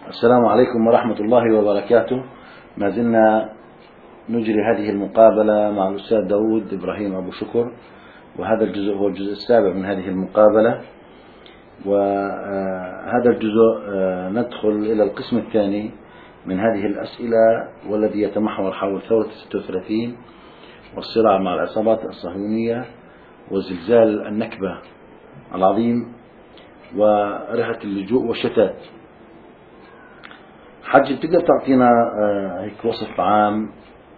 السلام عليكم ورحمة الله وبركاته. ما زلنا نجري هذه المقابلة مع الأستاذ داود إبراهيم أبو شكر، وهذا الجزء هو الجزء السابع من هذه المقابلة. وهذا الجزء ندخل إلى القسم الثاني من هذه الأسئلة، والذي يتمحور حول ثورة 36 والصراع مع العصابات الصهيونية وزلزال النكبة العظيم ورحلة اللجوء والشتات. حج، تقدر تعطينا هيك وصف عام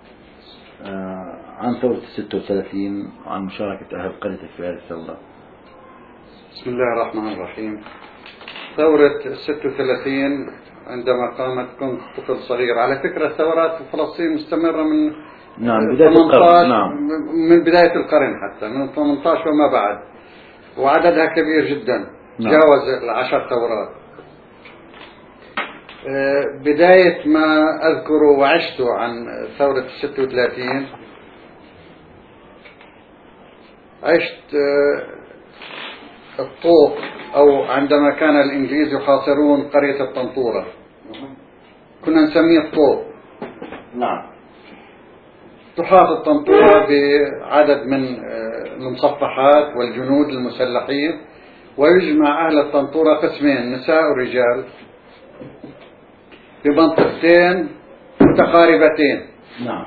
عن ثورة 36 وعن مشاركة أهل قريتك في هذه الثورة؟ بسم الله الرحمن الرحيم. ثورة 36 عندما قامت كنت طفل صغير. على فكرة الثورات في فلسطين مستمرة من بداية القرن. من بداية القرن، حتى من 18 وما بعد، وعددها كبير جدا. تجاوز 10 ثورات. بداية ما أذكر وعشت عن ثورة 36 عشت الطوق، أو عندما كان الإنجليز يحاصرون قرية الطنطورة كنا نسميه الطوق. نعم. تحاط الطنطورة بعدد من المصفحات والجنود المسلحين، ويجمع أهل الطنطورة قسمين، نساء ورجال، بمنطقتين متقاربتين. نعم.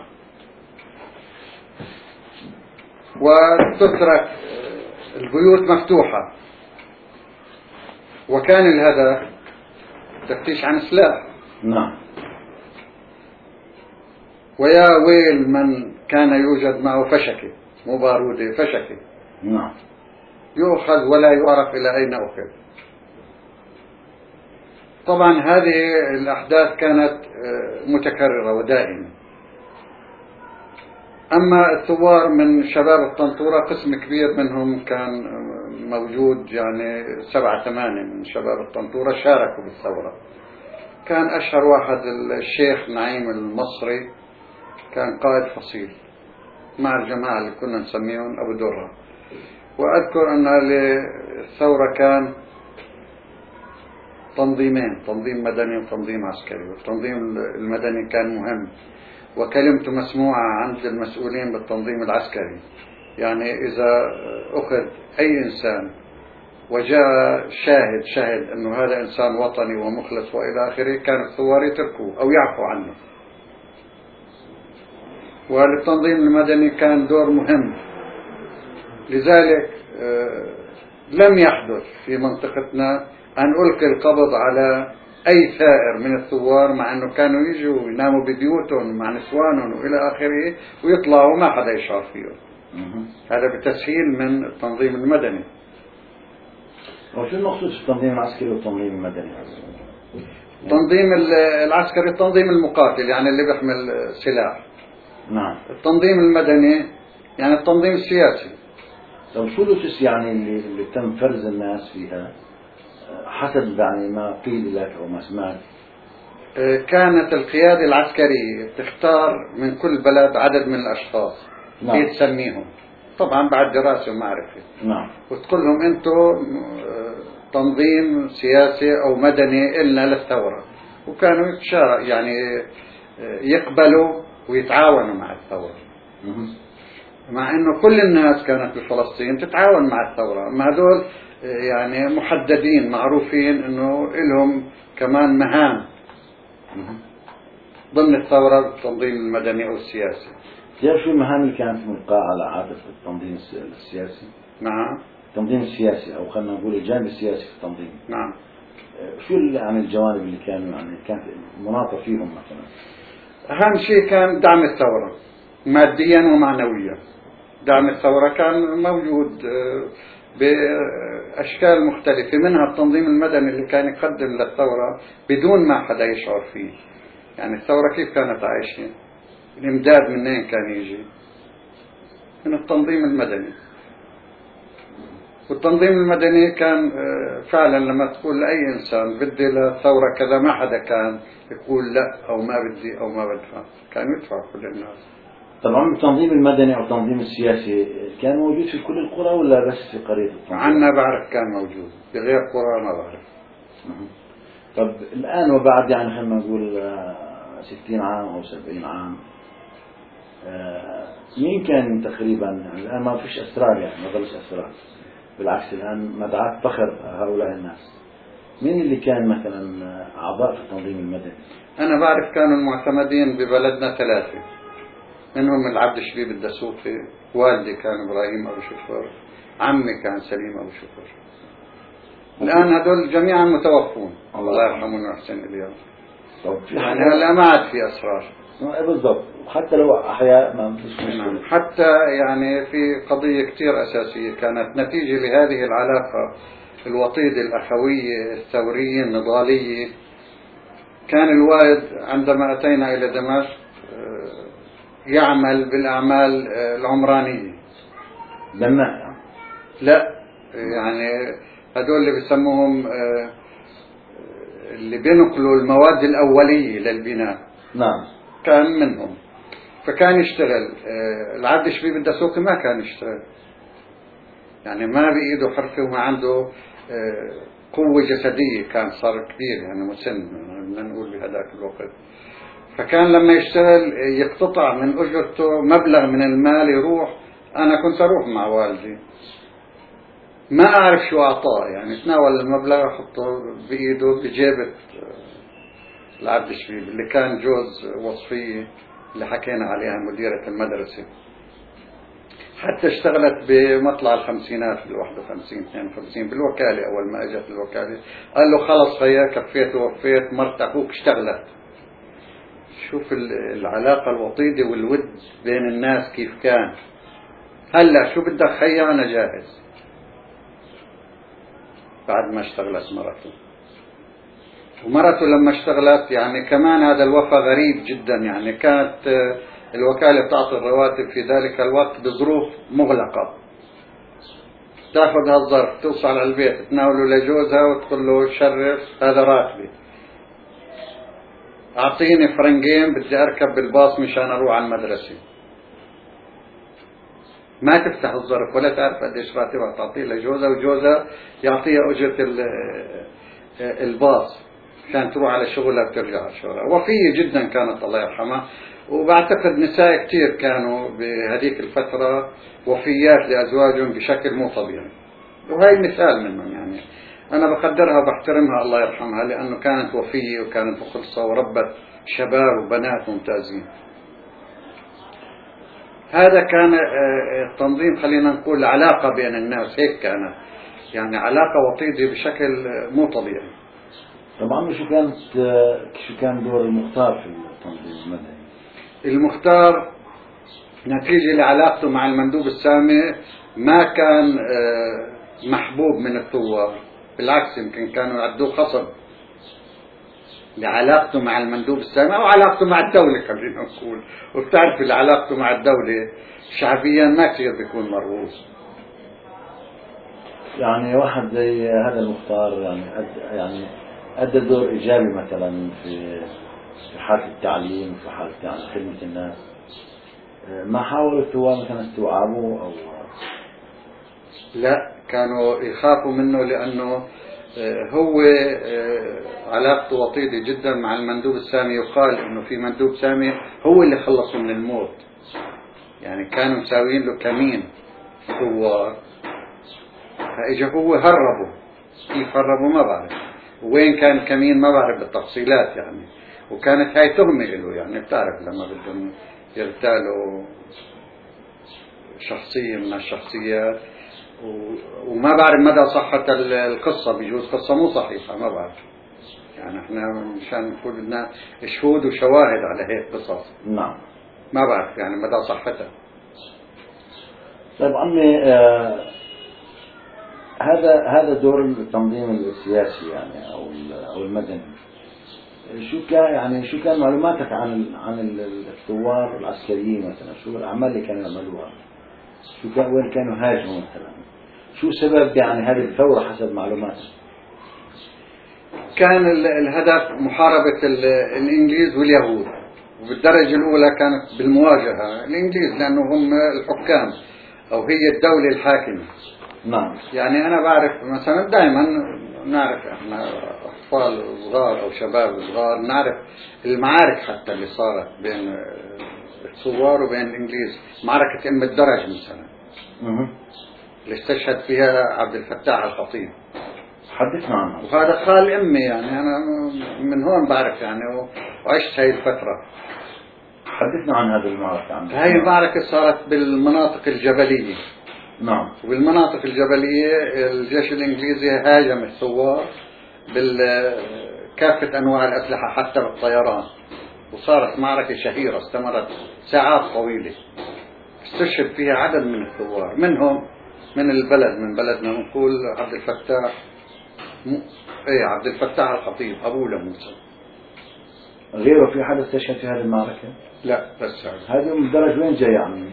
وتترك البيوت مفتوحة، وكان الهدف تفتيش عن سلاح. نعم. ويا ويل من كان يوجد معه فشكة، مو بارودة، فشكة. نعم. يؤخذ ولا يعرف إلى أين أخذ. طبعا هذه الأحداث كانت متكررة ودائمة. أما الثوار من شباب الطنطورة قسم كبير منهم كان موجود، يعني 7-8 من شباب الطنطورة شاركوا بالثورة. كان أشهر واحد الشيخ نعيم المصري، كان قائد فصيل مع الجماعة اللي كنا نسميهم أبو درة. وأذكر أن للثورة كان تنظيمين، تنظيم مدني وتنظيم عسكري. والتنظيم المدني كان مهم، وكلمته مسموعة عند المسؤولين بالتنظيم العسكري. يعني إذا أخذ أي إنسان وجاء شاهد أنه هذا إنسان وطني ومخلص وإلى آخره، كان الثوار يتركوه أو يعفوا عنه. والتنظيم المدني كان دور مهم. لذلك لم يحدث في منطقتنا أن ألقي القبض على أي ثائر من الثوار، مع أنه كانوا يجوا يناموا ببيوتهم مع نسوانهم وإلى آخره، ويطلعوا ما حدا يشعر فيهم. هذا بتسهيل من التنظيم المدني. وشو المقصود في التنظيم العسكري والتنظيم المدني؟ التنظيم العسكري التنظيم المقاتل، يعني اللي بيحمل سلاح. نعم. التنظيم المدني يعني التنظيم السياسي. طيب شو الأسس يعني اللي تم فرز الناس فيها حسب يعني ما قيل لك أو ما سمعت؟ كانت القيادة العسكرية تختار من كل بلد عدد من الأشخاص. نعم. هي تسميهم طبعا بعد دراسة ومعرفة. نعم. وتقول لهم أنتم تنظيم سياسي أو مدني إلنا للثورة، وكانوا يتشارك، يعني يقبلوا ويتعاونوا مع الثورة. مع أنه كل الناس كانت بفلسطين تتعاون مع الثورة، أما هذول يعني محددين معروفين أنه لهم كمان مهام ضمن الثورة التنظيم المدني أو السياسي. تعرف شو المهام اللي كانت ملقاة على عاتق التنظيم السياسي؟ نعم. التنظيم السياسي، أو خلينا نقول الجانب السياسي في التنظيم. نعم. شو يعني الجوانب اللي كانت مناطة فيهم مثلا؟ أهم شيء كان دعم الثورة ماديا ومعنويا. دعم الثورة كان موجود بأشكال مختلفة، منها التنظيم المدني اللي كان يقدم للثورة بدون ما حدا يشعر فيه. يعني الثورة كيف كانت عايشة؟ الإمداد منين كان يجي؟ من التنظيم المدني. والتنظيم المدني كان فعلا لما تقول لأي إنسان بدي للثورة كذا، ما حدا كان يقول لا أو ما بدي أو ما بدفع، كان يدفع كل الناس. طبعا التنظيم المدني أو التنظيم السياسي كان موجود في كل القرى ولا بس في قرية الطنطورة؟ عنا بعرف كان موجود، بغير قرى ما بعرف. طب الآن وبعد يعني خلينا نقول 60 عام أو 70 عام، مين كان تقريبا يعني الآن ما فيش أسرار، يعني ما ضلش أسرار، بالعكس الآن مدعاة فخر هؤلاء الناس. مين اللي كان مثلا أعضاء في التنظيم المدني؟ أنا بعرف كانوا المعتمدين ببلدنا 3، منهم العبد الشبيب الدسوقي، والدي كان إبراهيم أبو شكر، عمي كان سليم أبو شكر. الآن هذول جميعا متوفون، الله يرحمهم ويحسن إليهم. يعني هلا ما عاد في أسرار بالضبط، حتى لو أحياء ما فيش مشكلة. حتى يعني في قضية كتير أساسية كانت نتيجة لهذه العلاقة الوطيدة الأخوية الثورية النضالية. كان الوالد عندما أتينا إلى دمشق يعمل بالأعمال العمرانية. بناء؟ لا، يعني هذول اللي بيسموهم اللي بينقلوا المواد الأولية للبناء. نعم. كان منهم، فكان يشتغل. العبد الشبيب الدسوقي ما كان يشتغل، يعني ما بإيده حرفة وما عنده قوة جسدية، كان صار كبير يعني مسن بدنا نقول بهذاك الوقت. فكان لما يشتغل يقتطع من أجرته مبلغ من المال يروح. أنا كنت أروح مع والدي، ما أعرف شو أعطاه، يعني تناول المبلغ أحطه بإيده بجيبة العبد الشبيب اللي كان جوز وصفية اللي حكينا عليها مديرة المدرسة. حتى اشتغلت بمطلع الخمسينات بال51 52 بالوكالة. أول ما أجت الوكالة قال له خلص هيا كفيت ووفيت، مرت أخوك اشتغلت. شوف العلاقة الوطيدة والود بين الناس كيف كان. هلا شو بدك هيا أنا جاهز. بعد ما اشتغلت مرته، ومرته لما اشتغلت يعني كمان هذا الوفاء غريب جدا. يعني كانت الوكالة تعطي الرواتب في ذلك الوقت بظروف مغلقة. تاخذ هالظرف توصل على البيت تناوله لجوزها وتقول له شرف هذا راتبي، أعطيني فرنجين بدي أركب بالباص مشان أروح على المدرسة. ما تفتح الظرف ولا تعرف قديش راتبها تعطيه لجوزها، وجوزها يعطيها أجرة الباص عشان تروح على شغلها وترجع على شغلها. وفية جدا كانت الله يرحمها. وبعتقد نساء كتير كانوا بهذيك الفترة وفيات لأزواجهم بشكل مو طبيعي، وهي مثال منهم. يعني أنا بقدرها وبحترمها الله يرحمها، لأنه كانت وفية وكانت مخلصة وربت شباب وبنات ممتازين. هذا كان التنظيم، خلينا نقول علاقة بين الناس، هيك كانت يعني علاقة وطيدة بشكل مو طبيعي. طبعا شو كان دور المختار في التنظيم المدني؟ المختار نتيجة لعلاقته مع المندوب السامي ما كان محبوب من الثوار، بالعكس يمكن كانوا يعدوه خصب لعلاقته مع المندوب السامي أو علاقته مع الدولة خلينا نقول. وبتعرف علاقته مع الدولة شعبيا ما كثير بيكون مرغوب. يعني واحد زي هذا المختار يعني أدى دور إيجابي مثلا في حالة التعليم، في حالة يعني خدمة الناس. ما حاولوا الثوار مثلا استوعابه أو لا، كانوا يخافوا منه لأنه هو علاقته وطيدة جدا مع المندوب السامي. يقال انه في مندوب سامي هو اللي خلصه من الموت، يعني كانوا مساويين له كمين ثوار، فاجا هو هربه. كيف هربه ما بعرف، وين كان كمين ما بعرف بالتفصيلات يعني. وكانت هاي تهمة له، يعني بتعرف لما بدهم يغتالوا شخصية من الشخصيات. وما بعرف مدى صحة القصة، بيجوز قصة مو صحيحة ما بعرف، يعني احنا مشان نقول بدنا شهود وشواهد على هيك قصص. نعم. ما بعرف يعني مدى صحتها. طيب عمي، هذا دور التنظيم السياسي يعني او المدني. شو كان معلوماتك عن الثوار العسكريين مثلا؟ شو الاعمال اللي كانوا يعملوها؟ وين كانوا هاجموا مثلا؟ شو سبب يعني هذه الثورة حسب معلوماتك؟ كان الهدف محاربة الإنجليز واليهود، وبالدرجة الأولى كانت بالمواجهة الإنجليز لأنه هم الحكام أو هي الدولة الحاكمة. نعم. يعني أنا بعرف مثلا دائما نعرف احنا أطفال صغار أو شباب صغار نعرف المعارك حتى اللي صارت بين الثوار وبين الإنجليز، معركة أم الدرج مثلا اللي استشهد فيها عبد الفتاح الخطيب. حدثنا عنها. وهذا خال أمي، يعني أنا من هون بعرف يعني وعشت هاي الفترة. حدثنا عن هذه المعركة. هاي المعركة صارت بالمناطق الجبلية. نعم. وبالمناطق الجبلية الجيش الإنجليزي هاجم الثوار بكافة أنواع الأسلحة حتى بالطيران، وصارت معركة شهيرة استمرت ساعات طويلة، استشهد فيها عدد من الثوار، منهم من البلد، من بلدنا نقول عبد الفتاح عبد الفتاح الخطيب أبوه لموسى. غيره في حدا استشهد في هذه المعركة؟ لا بس هذه أم الدرج وين جاي يعني؟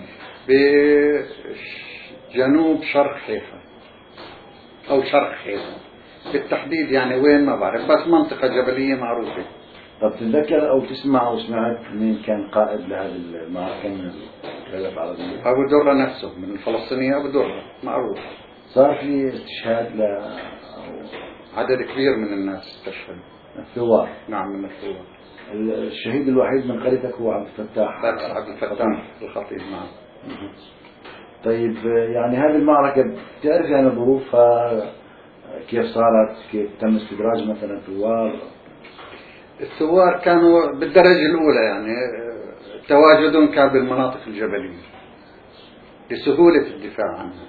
بجنوب شرق حيفا أو شرق حيفا بالتحديد، يعني وين ما بعرف، بس منطقة جبلية معروفة. طب تتذكر أو تسمع أو سمعت مين كان قائد لهذه المعركة من الولايات العربية؟ أبو درة نفسه من الفلسطينية، أبو درة معروف. صار في استشهاد عدد كبير من الناس استشهد. الثوار. نعم من الثوار. الشهيد الوحيد من قريتك هو عبد الفتاح. عبد الفتاح الخطيب. نعم. طيب يعني هذه المعركة بتعرف يعني ظروفها كيف صارت، كيف تم استدراج مثلا الثوار؟ الثوار كانوا بالدرجة الأولى يعني تواجدهم كان بالمناطق الجبلية لسهولة الدفاع عنها،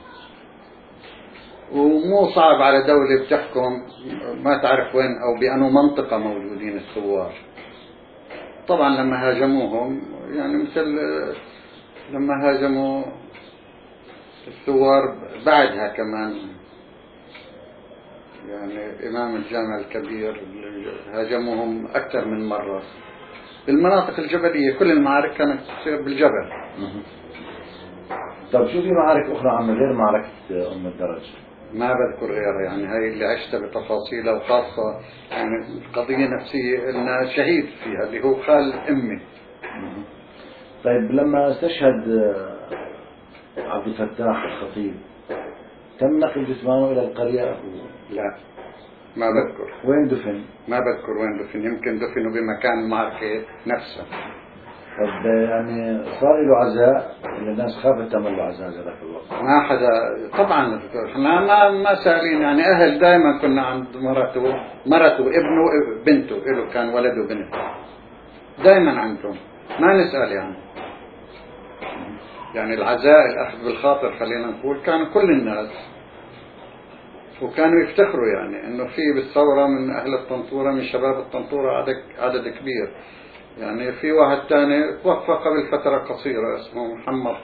ومو صعب على دولة بتحكم ما تعرف وين أو بأنه منطقة موجودين الثوار. طبعا لما هاجموهم يعني مثل لما هاجموا الثوار بعدها كمان، يعني إمام الجامع الكبير هاجموهم أكثر من مرة بالمناطق الجبلية. كل المعارك كانت تصير بالجبل. طب شو في معارك أخرى عن غير معركة أم الدرج؟ ما بذكر غيرها، يعني هاي اللي عشتها بتفاصيلها، وخاصة يعني قضية نفسية لنا شهيد فيها اللي هو خال أمي. طيب لما استشهد عبد الفتاح الخطيب تم نقل جثمانه إلى القرية؟ لا ما بذكر. وين دفن؟ ما بذكر وين دفن، يمكن دفنوا بمكان المعركة نفسها. طب يعني صار له عزاء؟ الناس خافت تعمل له عزاء ذاك الوقت؟ ما حدا طبعا، احنا ما سائلين، يعني أهل دائما كنا عند مرته ابنه بنته، له كان ولد وبنت دائما عندهم، ما نسأل يعني العزاء الأخذ بالخاطر خلينا نقول كان كل الناس، وكانوا يفتخروا يعني انه في بالثورة من اهل الطنطورة من شباب الطنطورة عدد كبير. يعني في واحد ثاني توفى قبل فترة قصيرة اسمه محمد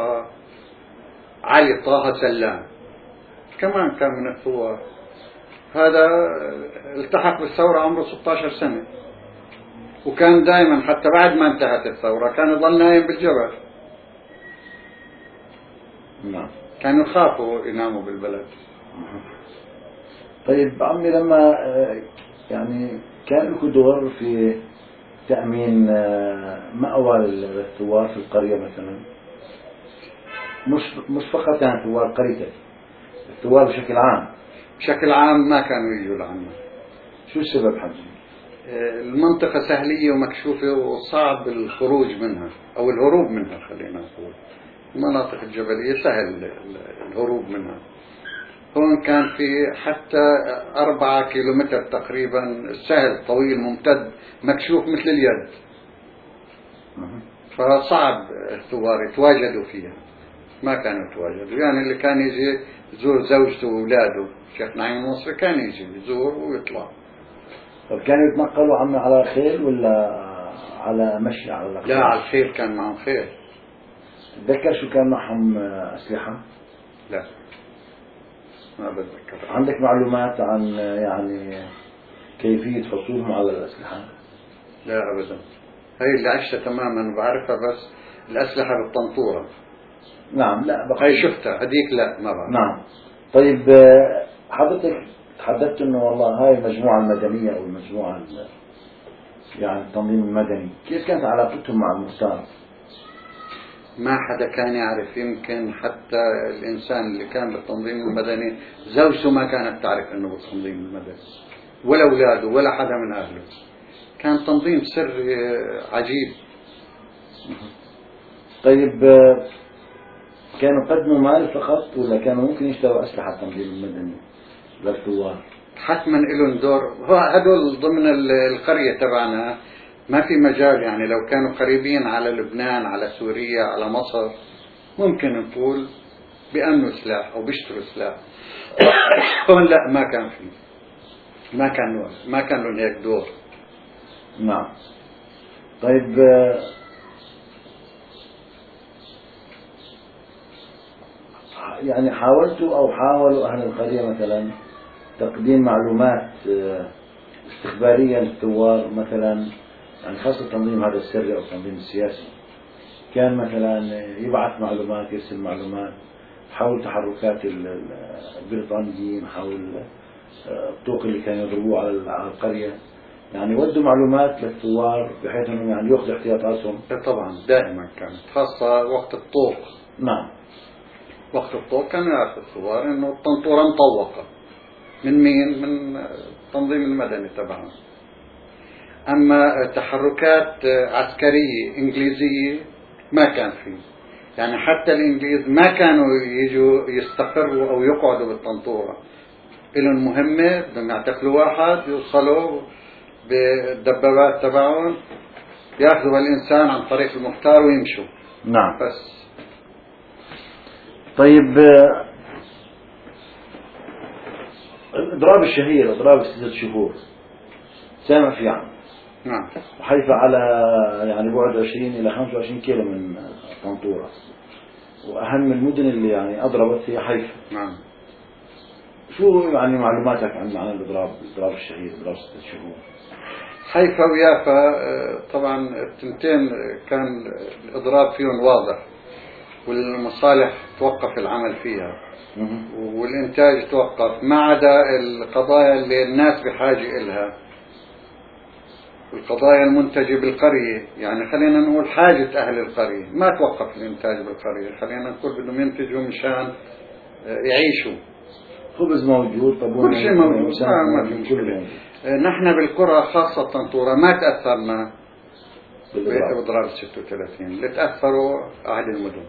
علي طه سلام، كمان كان من الثوار. هذا التحق بالثورة عمره 16 سنة، وكان دائما حتى بعد ما انتهت الثورة كان يظل نايم بالجبل. نعم. كانوا يخافوا يناموا بالبلد. طيب عمي لما يعني كان لكم دور في تأمين مأوى للثوار في القرية مثلا، مش فقط يعني ثوار قريتك، الثوار بشكل عام؟ بشكل عام ما كانوا يجوا لعنا. شو السبب حجي؟ المنطقة سهلية ومكشوفة وصعب الخروج منها أو الهروب منها، خلينا نقول المناطق الجبلية سهل الهروب منها. هون كان في حتى 4 كيلومتر تقريبا، سهل طويل ممتد مكشوف مثل اليد، فصعب الثوار يتواجدوا فيها، ما كانوا يتواجدوا. يعني اللي كان يجي يزور زوجته وأولاده شيخ نعيم المصري كان يجي يزور ويطلع. طب كانوا يتنقلوا عمي على خيل ولا على مشي على الأقل؟ لا على الخيل، كان معهم خيل. تذكر شو كان معهم أسلحة؟ لا ما بتذكر. عندك معلومات عن يعني كيفية حصولهم على الأسلحة؟ لا أبدا، هي اللي عشتها تماما بعرفها، بس الأسلحة بالطنطورة. نعم. لا هي شفتها هديك، لا ما بعرف. نعم. طيب حضرتك تحدثت انه والله هاي المجموعة المدنية او المجموعة يعني التنظيم المدني، كيف كانت علاقتهم مع المختار؟ ما حدا كان يعرف، يمكن حتى الإنسان اللي كان بالتنظيم المدني زوجته ما كانت تعرف أنه بالتنظيم المدني. ولا أولاده ولا حدا من أهله. كان تنظيم سري عجيب. طيب كانوا قدموا مال فقط ولا كانوا ممكن يشتروا أسلحة التنظيم المدني للثوار؟ حتما لهم دور. هدول ضمن القرية تبعنا ما في مجال، يعني لو كانوا قريبين على لبنان على سوريا على مصر ممكن نقول بأمنوا سلاح أو بيشتروا سلاح. هون لا، ما كان في، ما كان لهم هيك دور. نعم. طيب يعني حاولتوا أو حاولوا أهل القرية مثلا تقديم معلومات استخبارية للثوار مثلا، يعني خاصة تنظيم هذا السري أو التنظيم السياسي، كان مثلا يبعث معلومات يرسل معلومات حول تحركات البريطانيين، حول الطوق اللي كانوا يضربوه على القرية، يعني ودوا معلومات للثوار بحيث انهم يعني ياخذوا احتياطاتهم؟ طبعا دائما كانت، خاصة وقت الطوق. نعم. وقت الطوق كانوا يعرفوا الثوار انه الطنطورة مطوقة. من مين؟ من التنظيم المدني تبعهم. اما تحركات عسكرية انجليزية ما كان فيه، يعني حتى الانجليز ما كانوا يجوا يستقروا او يقعدوا بالطنطورة. لهم مهمة، بدهم يعتقلوا واحد يوصلوا بالدبابات تبعهم ياخذوا الانسان عن طريق المختار ويمشوا. نعم. بس. طيب الاضراب الشهير، اضراب 6 شهور، سامع في عنه. نعم. وحيفا على يعني بعد 20 إلى 25 كيلو من طنطورة، وأهم المدن اللي يعني أضربت هي حيفا. نعم. شو يعني معلوماتك عن الإضراب الشهير، إضراب 6 شهور؟ حيفا ويافا طبعا التنتين كان الإضراب فيهم واضح، والمصالح توقف العمل فيها والإنتاج توقف، ما عدا القضايا اللي الناس بحاجة إلها، القضايا المنتجة بالقرية. يعني خلينا نقول حاجة أهل القرية، ما توقف الإنتاج بالقرية، خلينا نقول بدهم ينتجوا مشان يعيشوا. خبز موجود، طبعا كل شيء موجود، ما في مشكلة. نحن بالقرى خاصة طنطورة ما تأثرنا بإضراب 36، اللي تأثروا أهل المدن.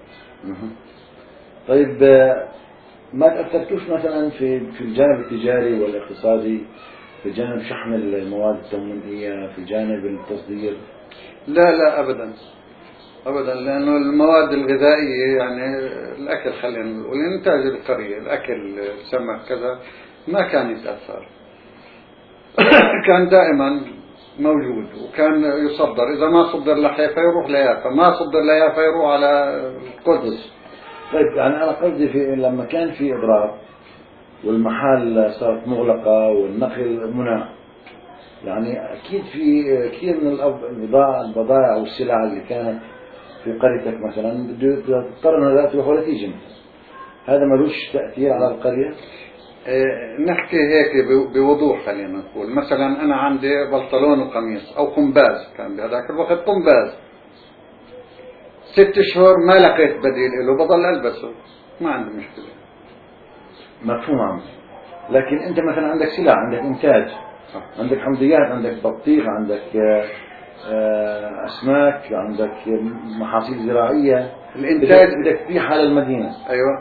طيب ما تأثرتوش مثلا في الجانب التجاري والاقتصادي، في جانب شحن المواد التموينية، في جانب التصدير؟ لا أبدا أبدا، لأنه المواد الغذائية يعني الأكل، خلينا نقول إنتاج القرية، الأكل سمك كذا ما كان يتأثر. كان دائما موجود، وكان يصدر. إذا ما صدر لحيفا يروح ليافا، ما صدر ليافا يروح على القدس. طيب يعني أنا قصدي في لما كان في إضراب والمحال صارت مغلقة والنقل منع، يعني أكيد في كثير من البضائع والسلع اللي كانت في قريتك مثلا تضطر أنها لا تروح ولا تيجي، هذا ملوش تأثير على القرية؟ نحكي هيك بوضوح، خلينا نقول مثلا أنا عندي بنطلون وقميص أو قنباز، كان بهذاك الوقت قنباز، 6 شهور ما لقيت بديل له، بضل ألبسه، ما عندي مشكلة. مفهوم عمي. لكن أنت مثلا عندك سلع، عندك إنتاج، عندك حمضيات، عندك بطيخ، عندك أسماك، عندك محاصيل زراعية، الإنتاج بدك تبيعها على المدينة. أيوة.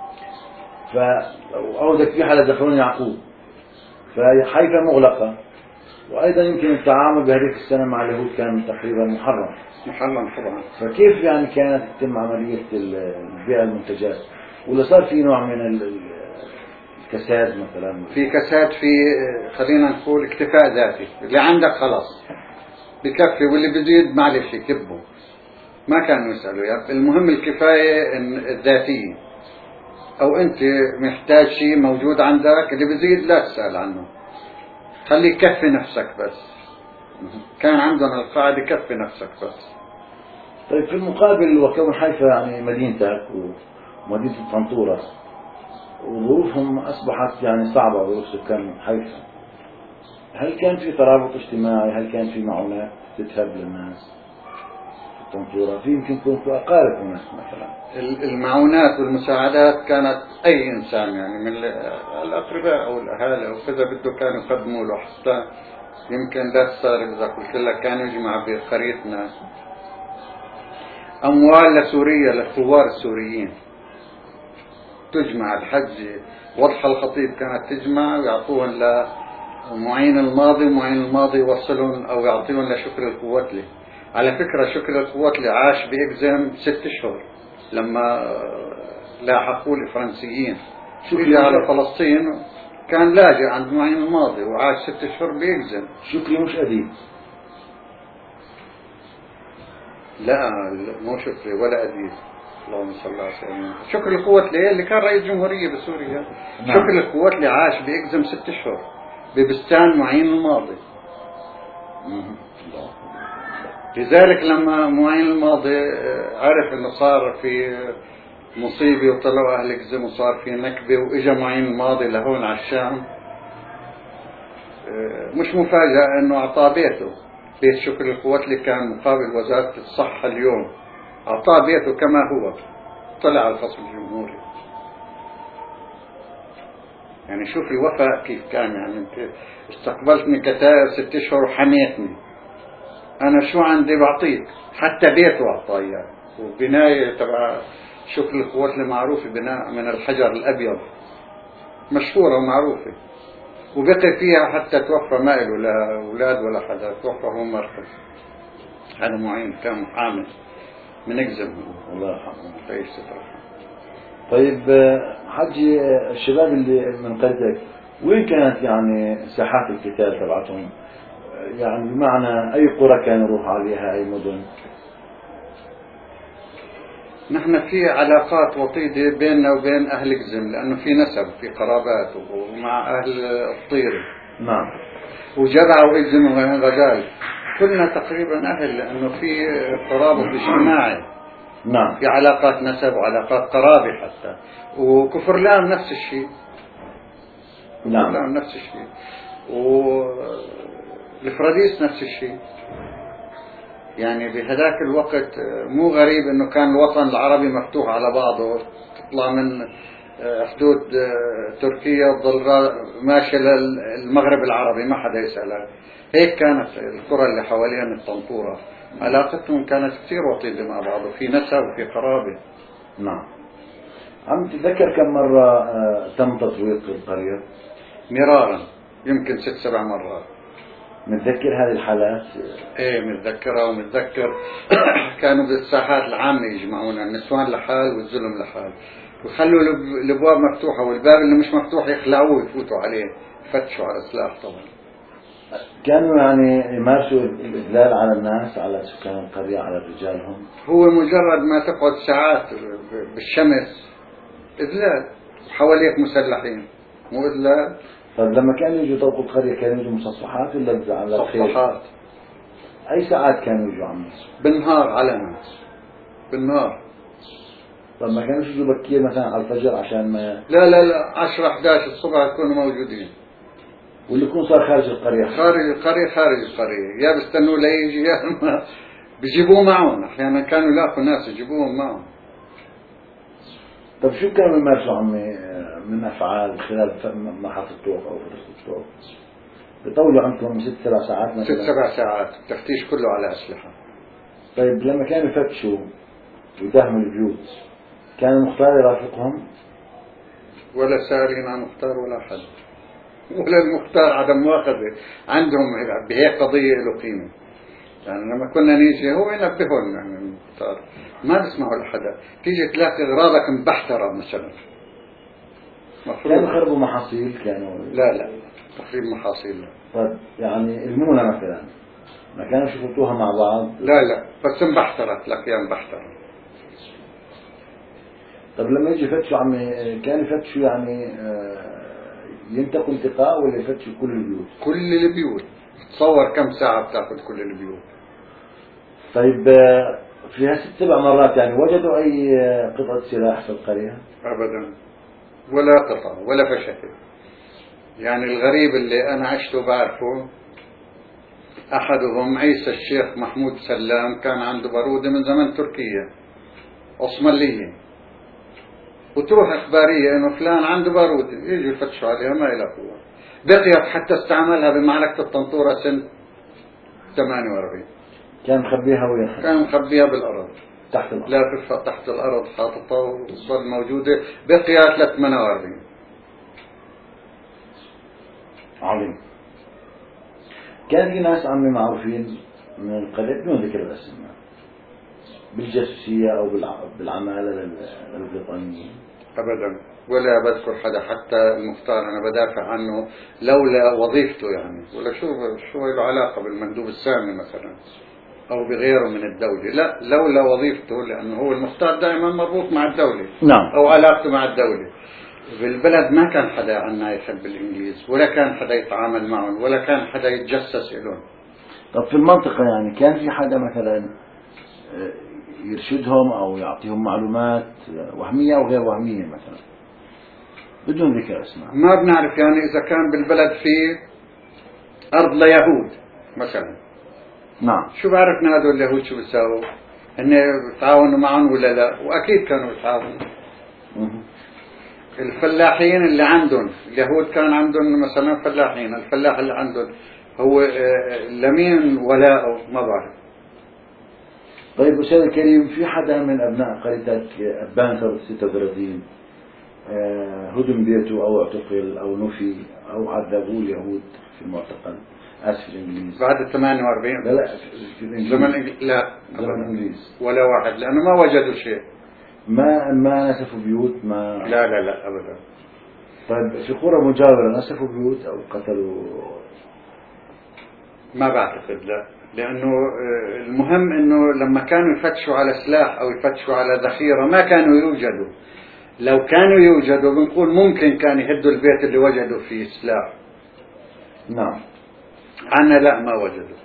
أو بدك تبيعها لدخلون يعقوب، فحيفا مغلقة، وأيضا يمكن التعامل بهذه السنة مع اليهود كان تقريبا محرم طبعا. فكيف يعني كانت تتم عملية بيع المنتجات؟ ولا صار في نوع من الكساد مثلا؟ في كساد، في خلينا نقول اكتفاء ذاتي، اللي عندك خلاص بكفي، واللي بزيد معلش يكبه، ما كانوا يسألوا. المهم الكفاية الذاتية، أو أنت محتاج شيء موجود عندك، اللي بزيد لا تسأل عنه، خلي يكفي نفسك بس. كان عندنا القاعدة كفي نفسك بس. طيب في المقابل، وكون حيفا يعني مدينتك ومدينة الطنطورة وظروفهم أصبحت يعني صعبة، ظروف سكان حيفا، هل كان في ترابط اجتماعي؟ هل كان في معونات تذهب للناس؟ الطنطورة؟ في يمكن كنتوا أقارب هناك مثلا. المعونات والمساعدات كانت أي إنسان يعني من الأقرباء أو الأهالي أو كذا بده كانوا يقدموا له، حتى يمكن لا تستغرب إذا قلت لك كان يجمع بقريتنا أموال لسوريا للثوار السوريين، تجمع الحج وضحى الخطيب كانت تجمع ويعطوهن لمعين الماضي، ومعين الماضي يوصلهم أو يعطيهم لشكر القوتلي. على فكرة شكر القوتلي عاش بإكزام 6 أشهر لما لاحقوه الفرنسيين، شكري على فلسطين كان لاجئ عند معين الماضي وعاش 6 أشهر بإكزام. شكري مش أديب؟ لا مو شكري ولا أديب، اللهم صل على سيدنا. شكر القوتلي اللي كان رئيس جمهورية بسوريا. نعم. شكر القوتلي عاش بإكزم 6 أشهر ببستان معين الماضي. لذلك لما معين الماضي عرف انه صار في مصيبة وطلعوا اهل إكزم وصار في نكبة واجا معين الماضي لهون على الشام، مش مفاجأة انه اعطاه بيته. بيت شكر القوتلي كان مقابل وزارة الصحة اليوم، اعطاه بيته كما هو، طلع على الفصل الجمهوري. يعني شوف الوفاء كيف كان، يعني انت استقبلتني كتائب 6 أشهر وحميتني، أنا شو عندي بعطيك، حتى بيته أعطاه إياه. وبناية تبع شكر القوتلي معروفة، بناء من الحجر الأبيض مشهورة ومعروفة، وبقي فيها حتى توفى، ما له لا أولاد ولا حدا، توفى هو مركز. هذا معين كان محامي من إكزم، الله يرحمه. تعيش تترحم. طيب حجي، الشباب اللي من قريتك وين كانت يعني ساحات القتال تبعتهم؟ يعني بمعنى أي قرى كانوا يروح عليها، أي مدن؟ نحن في علاقات وطيدة بيننا وبين أهل إكزم، لأنه في نسب، في قرابات، ومع أهل الطيري. نعم. وجرعة وإكزم وغزال كلنا تقريبا أهل، لأنه في ترابط اجتماعي. نعم. في علاقات نسب وعلاقات قرابة حتى. وكفرلان نفس الشيء. نعم. كفرلان نفس الشيء. والفراديس نفس الشيء. يعني بهذاك الوقت مو غريب انه كان الوطن العربي مفتوح على بعضه، تطلع من حدود تركيا وتضل ماشي للمغرب العربي ما حدا يسألك. هيك كانت القرى اللي حوالين الطنطورة علاقتهم كانت كثير وطيدة مع بعض، وفي نسب وفي قرابة. نعم. عم تتذكر كم مرة تم تطويق القرية؟ مرارا، يمكن 6-7 مرات. متذكر هذه الحالات؟ ايه متذكرها، ومتذكر كانوا بالساحات العامة يجمعونا، النسوان لحال والزلم لحال، ويخلوا الابواب مفتوحة، والباب اللي مش مفتوح يخلعوه ويفوتوا عليه يفتشوا على السلاح. طبعا كانوا يعني يمارسوا الإذلال على الناس، على سكان القرية، على رجالهم. هو مجرد ما تقعد ساعات بالشمس إذلال، حواليك مسلحين، مو إذلال. طيب لما كانوا يجوا يطوقوا القرية كانوا يجوا مصفحات ولا على الخير؟ مصفحات. أي ساعات كانوا يجوا عم؟ بالنهار على ناس، بالنهار. طب ما كانوا يجوا بكير مثلا على الفجر عشان ما؟ لا 10-11 الصبح يكونوا موجودين. واللي يكون صار خارج القرية؟ خارج القرية، يا بيستنوا ليجي يا ما بيجيبوه معهم. أحيانا كانوا يلاقوا ناس يجيبوهم معهم. طب شو كانوا يمارسوا عمي من أفعال خلال محطة الطوق أو فترة الطوق؟ بيطولوا عندكم 6-7 ساعات مثلا؟ 6-7 ساعات، التفتيش كله على أسلحة. طيب لما كانوا يفتشوا ويداهموا البيوت كان المختار يرافقهم؟ ولا سائلين عن مختار ولا حد، ولا المختار عدم مؤاخذة عندهم بهيك قضية له قيمة. يعني لما كنا نيجي هو ينبهون، يعني المختار ما بيسمعوا لحدا. تيجي تلاقي أغراضك مبحترة مثلا، كانوا يخربوا محاصيل؟ كانوا لا تخريب محاصيل لا. طيب يعني المونة مثلا ما كانوا يفوتوها مع بعض؟ لا بس مبحترة، تلاقيها مبحترة. طب لما يجي يفتشوا عمي كانوا يفتشوا يعني ينتقوا انتقاء ولا يفتشوا كل البيوت؟ كل البيوت. تصور كم ساعة بتاخذ كل البيوت. طيب في 6-7 مرات يعني وجدوا أي قطعة سلاح في القرية؟ أبدا، ولا قطعة ولا فشكة. يعني الغريب اللي أنا عشته بعرفه أحدهم عيسى الشيخ محمود سلام كان عنده بارودة من زمن تركيا عثمانية، وتروح إخبارية إنه فلان عنده بارودة، يجوا يفتشوا عليها ما يلاقوها. بقيت حتى استعملها بمعركة الطنطورة سنة 48. كان مخبيها وين؟ كان مخبيها بالأرض تحت الأرض، لا تدفع تحت الأرض حاططها وصل موجودة. بقيت ل 48. عظيم. كان في ناس عمي معروفين من القرية بدون ذكر الأسماء بالجاسوسية أو بالعمالة للبريطانيين؟ أبدا، ولا بذكر حدا. حتى المختار أنا بدافع عنه لولا وظيفته يعني، ولا شو له علاقة بالمندوب السامي مثلا أو بغيره من الدولة، لا لولا وظيفته، لأنه هو المختار دائما مربوط مع الدولة. نعم. أو علاقته مع الدولة. بالبلد ما كان حدا عنا يحب الإنجليز، ولا كان حدا يتعامل معهم، ولا كان حدا يتجسس إلهم. طب في المنطقة يعني كان في حدا مثلا يرشدهم أو يعطيهم معلومات وهمية أو غير وهمية مثلا بدون ذكر أسماء؟ ما بنعرف يعني إذا كان بالبلد في أرض ليهود مثلا. نعم. شو بعرفنا هذول اليهود شو بيساووا؟ هن بتعاونوا معهم ولا لا؟ وأكيد كانوا بيتعاونوا. الفلاحين اللي عندهم اليهود كان عندهم مثلا فلاحين، الفلاح اللي عندهم هو لمين ولاءه ما بعرف. طيب أستاذ الكريم، في حدا من أبناء قريتك أبان ثورة 36 هدم بيته أو اعتقل أو نفي أو عذبوه اليهود في المعتقل، آسف الإنجليز، بعد 48؟ لا في الإنجليز. لا زمن الإنجليز ولا واحد، لأنه ما وجدوا شيء. ما نسفوا بيوت؟ ما لا أبدا. طيب في قرى مجاورة نسفوا بيوت أو قتلوا؟ ما بعتقد، لا. لأنه المهم أنه لما كانوا يفتشوا على سلاح أو يفتشوا على ذخيرة ما كانوا يوجدوا. لو كانوا يوجدوا بنقول ممكن كان يهدوا البيت اللي وجدوا فيه سلاح. نعم. عنا لا، ما وجدوا.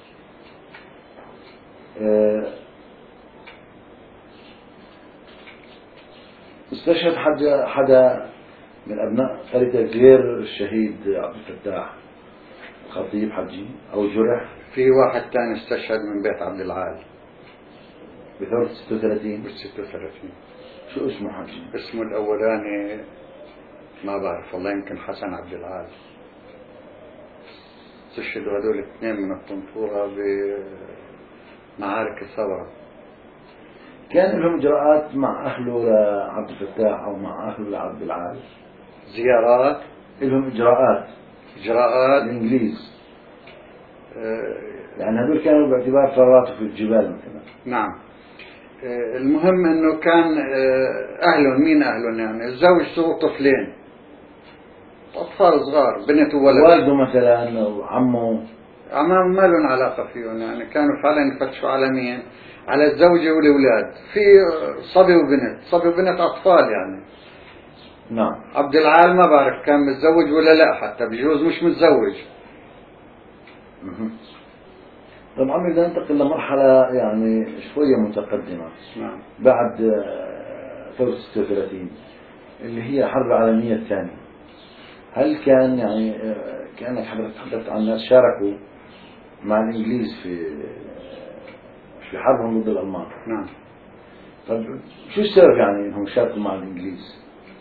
استشهد حدا من أبناء قريتك غير الشهيد عبد الفتاح الخطيب حجي أو جرح؟ في واحد ثاني استشهد من بيت عبد العال بثورة 36. بال36. شو اسمه حجي؟ اسمه الأولاني ما بعرف والله، يمكن حسن عبد العال. استشهدوا هذول الاثنين من الطنطورة بمعارك الثورة. كان لهم إجراءات مع أهله لعبد الفتاح أو مع أهله لعبد العال؟ زيارات لهم إجراءات الإنجليز يعني هذول كانوا باعتبار ثروات في الجبال مثلا. نعم. المهم انه كان اهلهم، مين اهلهم يعني؟ الزوج له طفلين، اطفال صغار، بنت وولد. والده مثلا او عمه ما لهم علاقه فيهم يعني. كانوا فعلا يفتشوا على مين؟ على الزوجه والاولاد. في صبي وبنت اطفال يعني. نعم. عبد العال ما بعرف كان متزوج ولا لا، حتى بجوز مش متزوج. طبعا عمي بدنا ننتقل لمرحلة يعني شوية متقدمة. نعم. بعد ثورة 36 اللي هي الحرب العالمية الثانية. هل كان يعني كأنك حدثت عن ناس شاركوا مع الإنجليز في حربهم ضد الألمان؟ نعم. طب شو السبب يعني إنهم شاركوا مع الإنجليز؟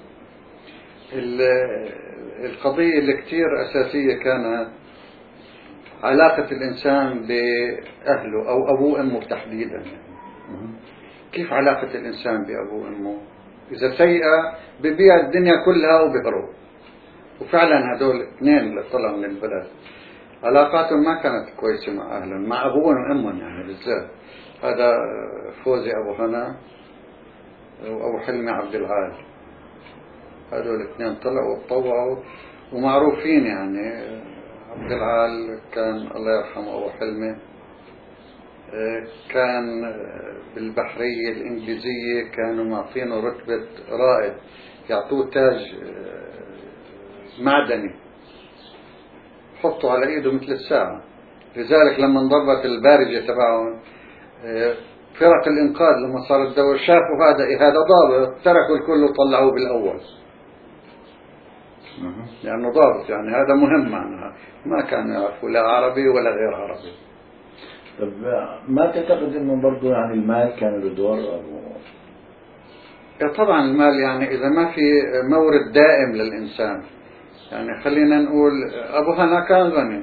القضية اللي كتير أساسية كانت علاقة الإنسان بأهله أو أبوه وأمه تحديدا. كيف علاقة الإنسان بأبوه وأمه؟ إذا سيئة ببيع الدنيا كلها وبهرب. وفعلا هدول اثنين اللي طلعوا من البلد علاقاتهم ما كانت كويسة مع أهلهم، مع أبوهم وأمهم يعني بالذات. هذا فوزي أبو هنا وأبو حلمي عبد العال، هدول الاثنين طلعوا وتطوعوا ومعروفين يعني. عبد العال كان الله يرحمه أبو حلمي كان بالبحرية الإنجليزية كانوا معطينه رتبة رائد، يعطوه تاج معدني حطوا على إيده مثل الساعة. لذلك لما انضربت البارجة تبعهم فرق الإنقاذ لما صار الدور شافوا هذا ضابط تركوا الكل وطلعوه بالأول، لأنه ضابط يعني هذا مهم معناها، ما كانوا يعرفوا لا عربي ولا غير عربي. طب ما تعتقد انه برضه يعني المال كان له دور طبعا المال يعني إذا ما في مورد دائم للإنسان، يعني خلينا نقول أبو هنا كان غني،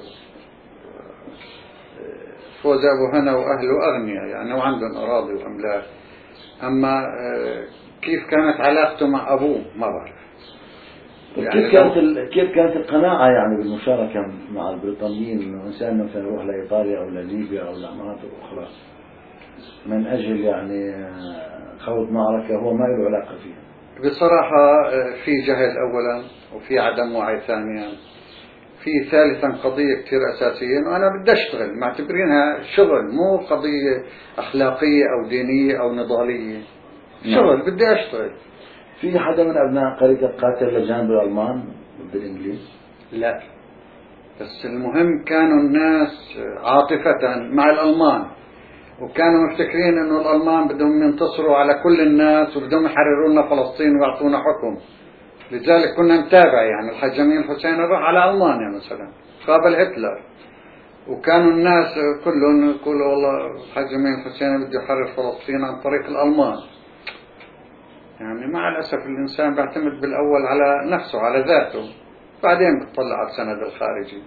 فوز أبو هنا وأهله أغنياء يعني وعندهم أراضي وأملاك، أما كيف كانت علاقته مع أبوه ما بعرف. يعني كيف كانت القناعة يعني بالمشاركة مع البريطانيين إنه إنسان مثلا يروح لإيطاليا أو لليبيا أو لمناطق أخرى من أجل يعني خوض معركة هو ما له علاقة فيها؟ بصراحة في جهل أولا، وفي عدم وعي ثانيا، في ثالثا قضية كثير أساسية إنه أنا بدي أشتغل، معتبرينها شغل مو قضية أخلاقية أو دينية أو نضالية. شغل بدي أشتغل. في حدا من أبناء قريتك قاتل لجانب الألمان ضد الإنجليز؟ لا، بس المهم كانوا الناس عاطفة مع الألمان، وكانوا مفتكرين إنه الألمان بدهم ينتصروا على كل الناس وبدهم يحرروا لنا فلسطين ويعطونا حكم. لذلك كنا نتابع يعني الحاج أمين الحسين راح على ألمانيا مثلا قابل هتلر، وكانوا الناس كلهم يقولوا والله الحاج أمين الحسين بده يحرر فلسطين عن طريق الألمان. يعني مع الأسف الإنسان بيعتمد بالأول على نفسه على ذاته، بعدين بتطلع على السند الخارجي.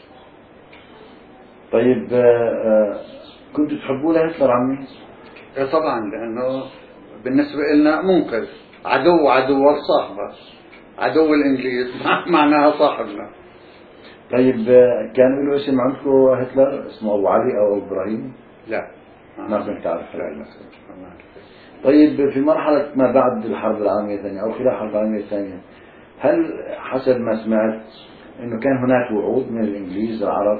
طيب كنتوا تحبوا لهتلر عمي؟ طبعا، لأنه بالنسبة لنا منقذ، عدو صاحبه، عدو الإنجليز معناها صاحبنا. طيب كان له اسم عندكم هتلر اسمه أبو علي أو أبو إبراهيم؟ لا ما كنت تعرف. لا. طيب في مرحلة ما بعد الحرب العالمية الثانية أو خلال الحرب العالمية الثانية، هل حسب ما سمعت أنه كان هناك وعود من الإنجليز العرب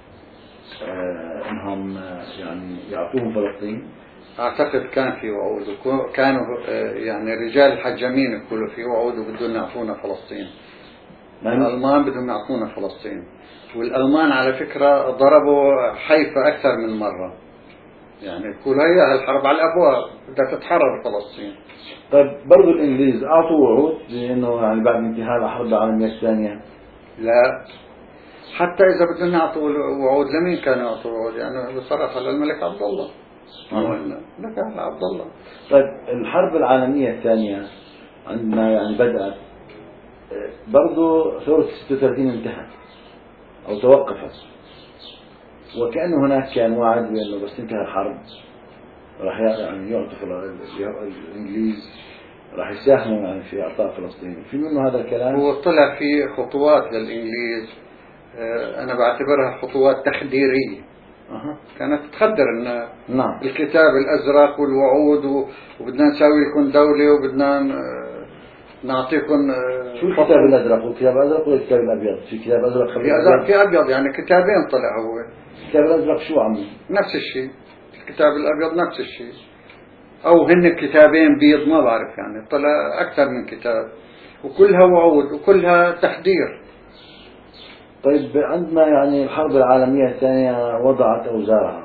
أنهم يعني يعطوهم فلسطين؟ أعتقد كان في وعود، كانوا يعني رجال الحجامين يقولوا في وعود وبدهم يعطونا فلسطين. الألمان بدهم يعطونا فلسطين، والألمان على فكرة ضربوا حيفا أكثر من مرة، يعني يقول هي الحرب على الأبواب بدها تتحرر فلسطين. طيب برضو الإنجليز أعطوا وعود بأنه يعني بعد انتهاء الحرب العالمية الثانية؟ لا، حتى إذا بدهم يعطوا وعود لمين كانوا يعطوا وعود؟ يعني بصراحة للملك عبد الله. لك عبد الله. طيب الحرب العالمية الثانية عندما يعني بدأت برضو ثورة 36 انتهت أو توقفت، وكأنه هناك كان وعد بأنه بس تنتهي الحرب راح يعني يعطف الإنجليز راح يساهموا يعني في إعطاء فلسطين. في منه هذا الكلام؟ هو طلع في خطوات للإنجليز، أنا بعتبرها خطوات تخديرية. كانت تخدر الناس. نعم. الكتاب الأزرق والوعود وبدنا نسوي لكم دولة وبدنا نعطيكم. شو الكتاب الأزرق؟ والكتاب الأزرق ولا الكتاب الأبيض؟ في كتاب أزرق في أبيض يعني كتابين طلع هو. الكتاب الأزرق شو عمي؟ نفس الشيء. الكتاب الأبيض نفس الشيء، أو هن كتابين بيض ما بعرف، يعني طلع أكثر من كتاب وكلها وعود وكلها تحذير. طيب عندما يعني الحرب العالمية الثانية وضعت أوزارها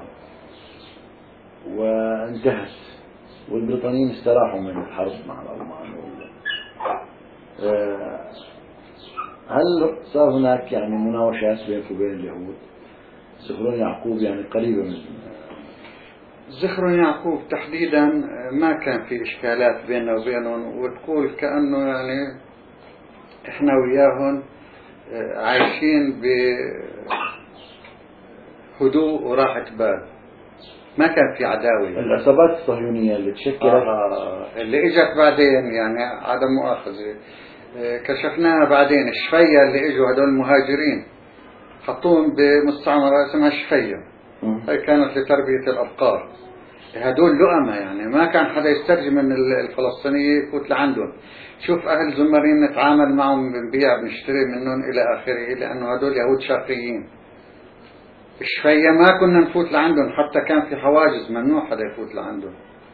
وانتهت والبريطانيين استراحوا من الحرب مع الألمان، هل صار هناك يعني مناوشات بينك وبين اليهود؟ زخرون يعقوب يعني قريبة من زخرون يعقوب تحديدا ما كان في إشكالات بيننا وبينهم، وتقول كأنه يعني إحنا وياهم عايشين بهدوء وراحة بال، ما كان في عداوة. العصابات الصهيونية اللي تشكلت اللي اجت بعدين يعني عدم مؤاخذة كشفناها بعدين، الشفية اللي اجوا هدول المهاجرين حطوهم بمستعمرة اسمها الشفية، هي كانت لتربية الأبقار. هدول لؤمة يعني ما كان حدا يسترجي من الفلسطينية يفوت لعندهم. شوف أهل زمرين نتعامل معهم بنبيع بنشتري منهم إلى آخره، لأنه هدول يهود شرقيين. الشفية ما كنا نفوت لعندهم، حتى كان في حواجز ممنوع حدا يفوت لعندهم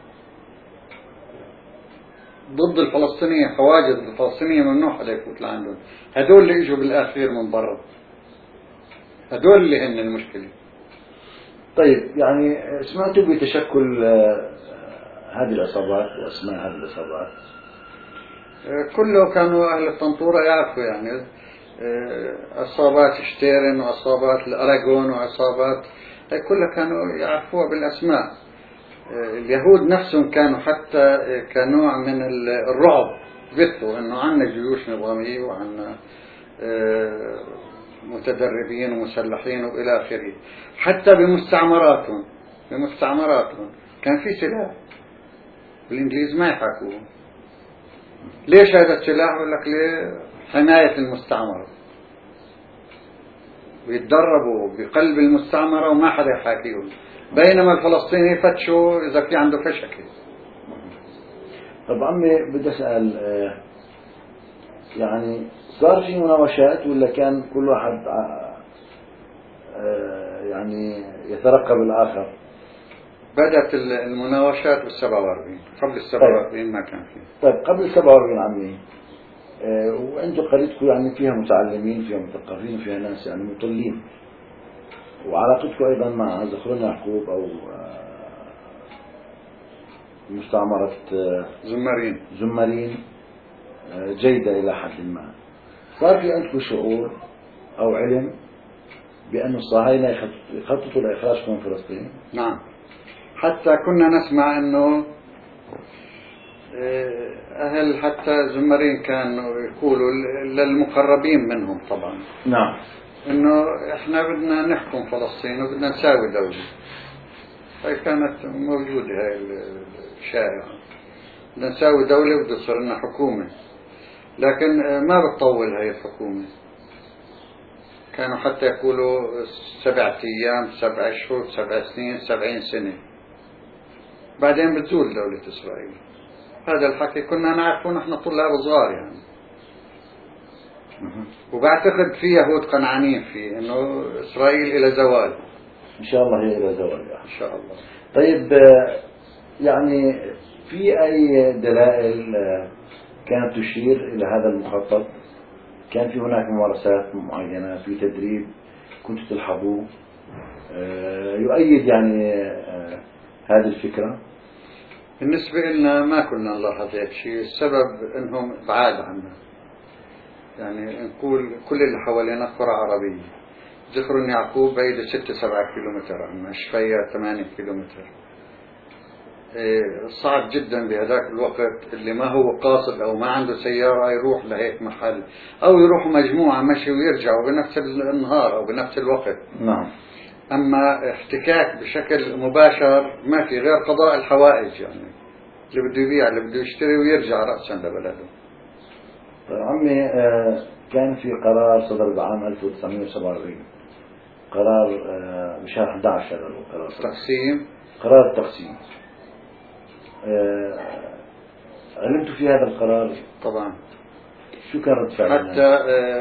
ضد الفلسطينية، حواجز الفلسطينية ممنوع حدا يفوت لعندهم. هدول اللي اجوا بالأخير من برا، هدول اللي هن المشكلة. طيب يعني سمعتوا بتشكل هذه العصابات وأسماء هذه العصابات؟ كله كانوا أهل الطنطورة يعرفوا، يعني عصابات شتيرن وعصابات الأراغون وعصابات هي كلها كانوا يعرفوها بالأسماء. اليهود نفسهم كانوا حتى كنوع من الرعب بثوا انه عنا جيوش نظامية وعنا متدربين ومسلحين والى اخره. حتى بمستعمراتهم كان في سلاح، بالانجليز ما يحكوا ليش هذا السلاح، يقول لك لحماية المستعمرة، ويتدربوا بقلب المستعمرة وما حدا يحاكيهم، بينما الفلسطيني يفتشوا اذا في عنده فشكة. طب عمي بدي اسال، يعني صار في مناوشات ولا كان كل واحد يعني يترقب الآخر؟ بدأت المناوشات بال47، قبل ال47 ما كان فيه. طيب قبل ال47 عمي، وانتم قريتكم يعني فيها متعلمين، فيها مثقفين، فيها ناس يعني مطلين، وعلاقتكم ايضا مع زخرون يعقوب او مستعمرة زمارين جيدة إلى حد ما. صار في عندكم شعور أو علم بأن الصهاينة يخططوا لإخراجكم من فلسطين؟ نعم، حتى كنا نسمع أنه أهل حتى زمارين كانوا يقولوا للمقربين منهم طبعا، نعم، أنه إحنا بدنا نحكم فلسطين وبدنا نساوي دولة. هاي كانت موجودة، هاي الشائعة، بدنا نساوي دولة وبده يصير لنا حكومة. لكن ما بتطول هاي الحكومة، كانوا حتى يقولوا 7 أيام 7 أشهر 7 سنين 70 سنة، بعدين بتزول دولة إسرائيل. هذا الحكي كنا نعرفه نحن طلاب صغار يعني، وبعتقد في يهود قنعانين فيه انه إسرائيل إلى زوال. إن شاء الله هي إلى زوال يعني. إن شاء الله. طيب يعني في أي دلائل كانت تشير إلى هذا المخطط؟ كان في هناك ممارسات معينة، في تدريب كنتوا تلحظوه يؤيد يعني هذه الفكرة؟ بالنسبة لنا ما كنا نلاحظ هيك شيء. السبب انهم بعاد عنا، يعني نقول كل اللي حوالينا قرى عربية. زخرون يعقوب بعيدة 6-7 كيلومتر عنا، شفية 8 كيلومتر. صعب جدا بهذاك الوقت اللي ما هو قاصد او ما عنده سيارة يروح لهيك محل، او يروح مجموعة مشي ويرجعوا بنفس النهار او بنفس الوقت. نعم. اما احتكاك بشكل مباشر ما في غير قضاء الحوائج، يعني اللي بده يبيع اللي بده يشتري ويرجع رأسا لبلده. طيب عمي، كان في قرار صدر بعام 1947، قرار بشهر 11 هذا القرار، قرار التقسيم. علمتوا في هذا القرار؟ طبعا. شو كان رد فعلنا؟ حتى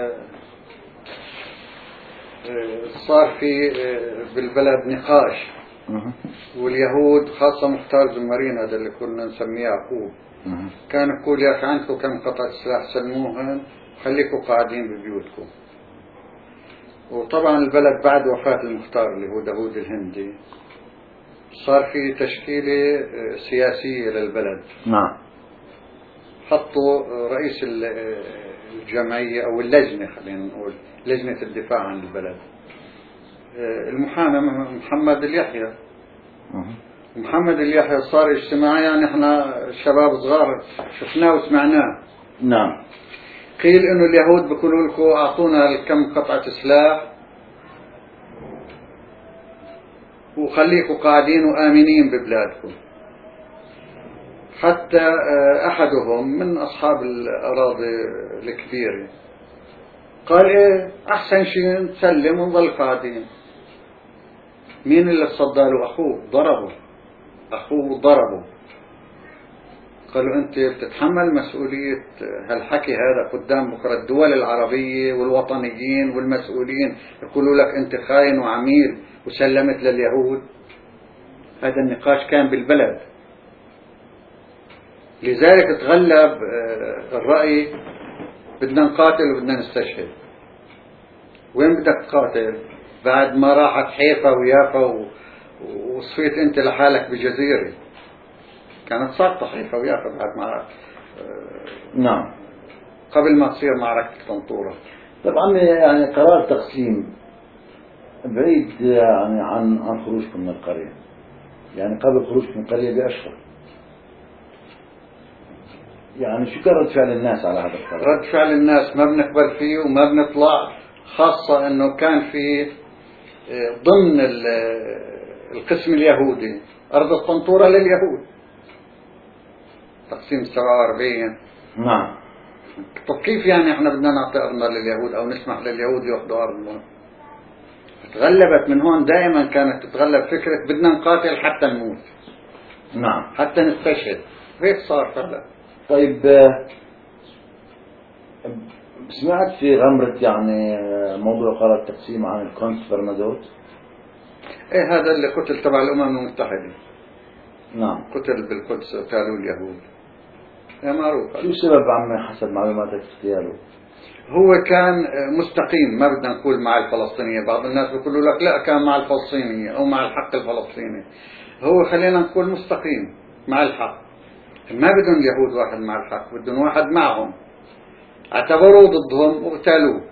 صار في بالبلد نقاش، واليهود خاصة مختار زمارين هذا اللي كنا نسميه يعقوب، كان يقول يا أخي عندكم كم قطعة سلاح سلموها خليكم قاعدين ببيوتكم. وطبعا البلد بعد وفاة المختار اللي هو داود الهندي صار في تشكيلة سياسية للبلد. نعم. حطوا رئيس الجمعية أو اللجنة، خلينا نقول لجنة الدفاع عن البلد، المحامي محمد اليحيى. محمد اليحيى صار اجتماعي، يعني احنا شباب صغار شفناه وسمعناه. نعم. قيل انه اليهود بيقولوا لكم اعطونا كم قطعة سلاح وخليكم قاعدين وآمنين ببلادكم. حتى أحدهم من أصحاب الأراضي الكبيرة قال إيه أحسن شيء نسلم ونظل قاعدين. مين اللي تصدى له؟ أخوه ضربه. قالوا أنت بتتحمل مسؤولية هالحكي هذا قدام بكرة الدول العربية والوطنيين والمسؤولين يقولوا لك أنت خاين وعميل وسلمت لليهود؟ هذا النقاش كان بالبلد. لذلك تغلب الرأي بدنا نقاتل وبدنا نستشهد. وين بدك تقاتل بعد ما راحت حيفا ويافا وصفيت أنت لحالك بجزيرة؟ كانت ساقطة حيفا ويافا بعد ما نعم، قبل ما تصير معركة طنطورة. طبعا يعني قرار تقسيم بعيد يعني عن خروجكم من القرية، يعني قبل خروجكم من القرية بأشهر، يعني شو كان رد فعل الناس على هذا القرار؟ رد فعل الناس ما بنقبل فيه وما بنطلع، خاصة انه كان في ضمن القسم اليهودي أرض الطنطورة لليهود، تقسيم 47. نعم. طب كيف يعني احنا بدنا نعطي أرضنا لليهود أو نسمح لليهود يأخذوا أرضنا؟ تغلبت من هون، دائما كانت تتغلب فكرة بدنا نقاتل حتى نموت. نعم. حتى نستشهد، هيك صار فعلا. طيب سمعت في غمرة يعني موضوع قرار التقسيم عن الكونت برنادوت؟ ايه هذا اللي قتل تبع الأمم المتحدة. نعم. قتل بالقدس، قتالوا اليهود، يا معروف. شو السبب عمي حسب معلوماتك اغتياله؟ هو كان مستقيم، ما بدنا نقول مع الفلسطينية، بعض الناس بيقولوا لك لا كان مع الفلسطينية أو مع الحق الفلسطيني. هو خلينا نقول مستقيم مع الحق، ما بدهم اليهود واحد مع الحق، بدهم واحد معهم، اعتبروه ضدهم واغتالوه.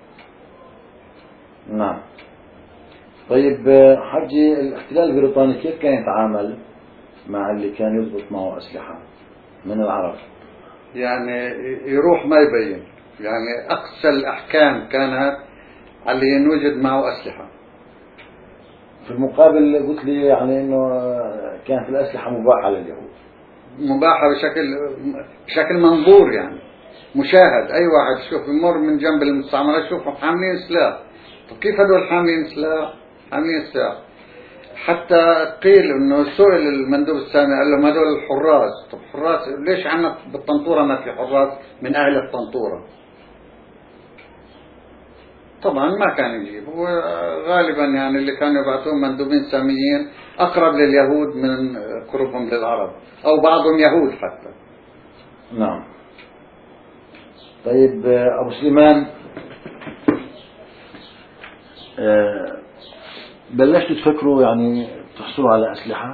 نعم. طيب حجي، الاحتلال البريطاني كيف كان يتعامل مع اللي كان يضبط معه أسلحة من العرب؟ يعني يروح ما يبين، يعني أقصى الأحكام كانت على اللي ينوجد معه أسلحة. في المقابل قلت لي يعني انه كانت الأسلحة مباحة لليهود. مباحة بشكل منظور، يعني مشاهد، أي واحد شوف يمر من جنب المستعمرة شوفهم حاملين سلاح. طب كيف هدول حاملين سلاح؟ حاملين سلاح. حتى قيل انه سئل المندوب السامي قال لهم هدول الحراس. طب حراس ليش عنا بالطنطورة ما في حراس من اهل الطنطورة؟ طبعا ما كان يجيب، هو غالبا يعني اللي كانوا يبعثون مندوبين ساميين اقرب لليهود من قربهم للعرب، او بعضهم يهود حتى. نعم. طيب ابو سليمان، بلشتوا تفكروا يعني تحصلوا على أسلحة؟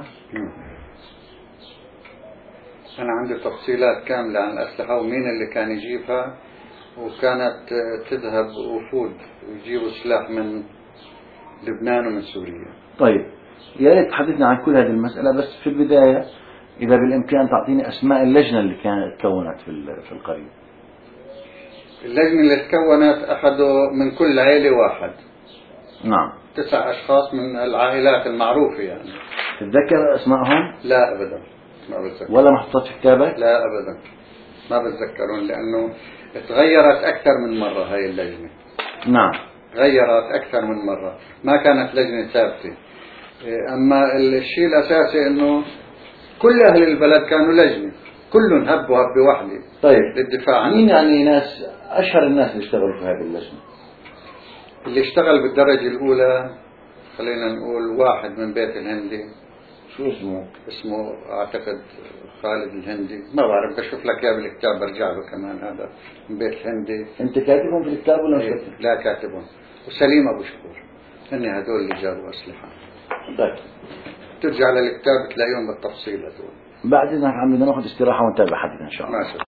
أنا عندي تفصيلات كاملة عن الأسلحة ومين اللي كان يجيبها، وكانت تذهب وفود ويجيبوا سلاح من لبنان ومن سوريا. طيب يا ريت تحدثنا عن كل هذه المسألة، بس في البداية إذا بالإمكان تعطيني أسماء اللجنة اللي كانت تكونت في القرية. اللجنة اللي تكونت أخذوا من كل عائلة واحد. نعم. 9 أشخاص من العائلات المعروفة يعني. تتذكر أسمائهم؟ لا أبدا ما بتذكر. ولا محطوطات في كتابك؟ لا أبدا ما بتذكرون، لأنه تغيرت أكثر من مرة هاي اللجنة. نعم. غيرت أكثر من مرة، ما كانت لجنة ثابتة. أما الشيء الأساسي أنه كل أهل البلد كانوا لجنة، كلهم هبوا هبة واحدة. طيب للدفاع عن مين يعني ناس أشهر الناس اللي اشتغلوا في هذه اللجنة؟ اللي اشتغل بالدرجة الأولى خلينا نقول واحد من بيت الهندي. شو اسمه؟ اسمه أعتقد خالد الهندي، ما بعرف، بشوف لك إياه بالكتاب برجع له كمان. هذا من بيت الهندي. أنت كاتبهم في الكتاب ولا مش كاتبهم؟ لا كاتبهم. وسليم أبو شكور، هن هدول اللي جابوا أسلحة. طيب ترجع للكتاب تلاقيهم بالتفصيل هدول. بعد إذنك عم بدنا ناخذ استراحة ونتابع حديثنا إن شاء الله. ماشي.